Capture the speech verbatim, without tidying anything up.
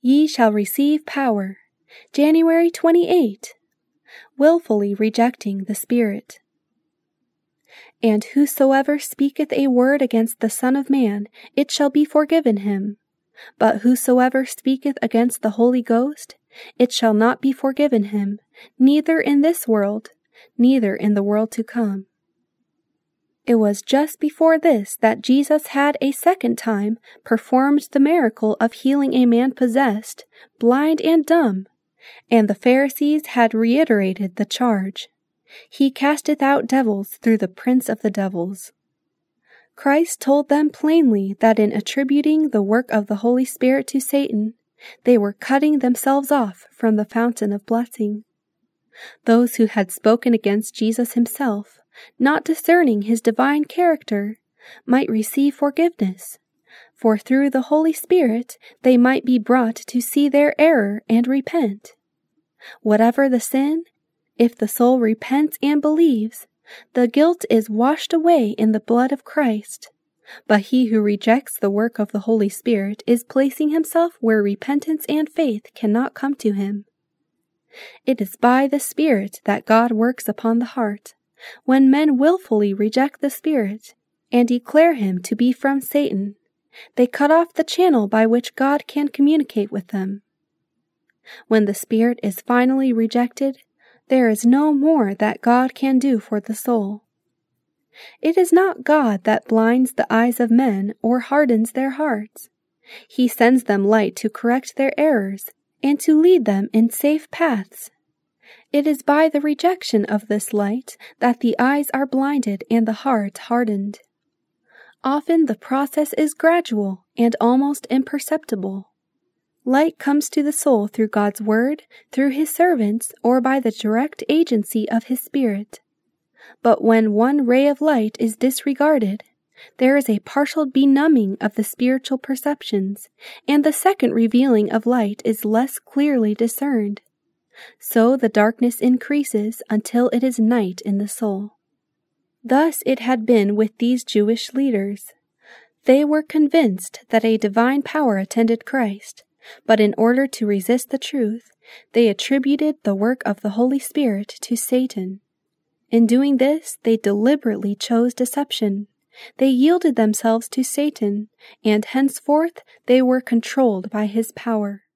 Ye shall receive power. January twenty-eighth. Willfully rejecting the Spirit. And whosoever speaketh a word against the Son of Man, it shall be forgiven him. But whosoever speaketh against the Holy Ghost, it shall not be forgiven him, neither in this world, neither in the world to come. It was just before this that Jesus had a second time performed the miracle of healing a man possessed, blind and dumb, and the Pharisees had reiterated the charge. He casteth out devils through the prince of the devils. Christ told them plainly that in attributing the work of the Holy Spirit to Satan, they were cutting themselves off from the fountain of blessing. Those who had spoken against Jesus himself, not discerning his divine character, might receive forgiveness, for through the Holy Spirit they might be brought to see their error and repent. Whatever the sin, if the soul repents and believes, the guilt is washed away in the blood of Christ. But he who rejects the work of the Holy Spirit is placing himself where repentance and faith cannot come to him. It is by the Spirit that God works upon the heart. When men willfully reject the Spirit and declare him to be from Satan, they cut off the channel by which God can communicate with them. When the Spirit is finally rejected, there is no more that God can do for the soul. It is not God that blinds the eyes of men or hardens their hearts. He sends them light to correct their errors and to lead them in safe paths. It is by the rejection of this light that the eyes are blinded and the heart hardened. Often the process is gradual and almost imperceptible. Light comes to the soul through God's Word, through His servants, or by the direct agency of His Spirit. But when one ray of light is disregarded, there is a partial benumbing of the spiritual perceptions, and the second revealing of light is less clearly discerned. So the darkness increases until it is night in the soul. Thus it had been with these Jewish leaders. They were convinced that a divine power attended Christ, but in order to resist the truth, they attributed the work of the Holy Spirit to Satan. In doing this, they deliberately chose deception. They yielded themselves to Satan, and henceforth they were controlled by his power.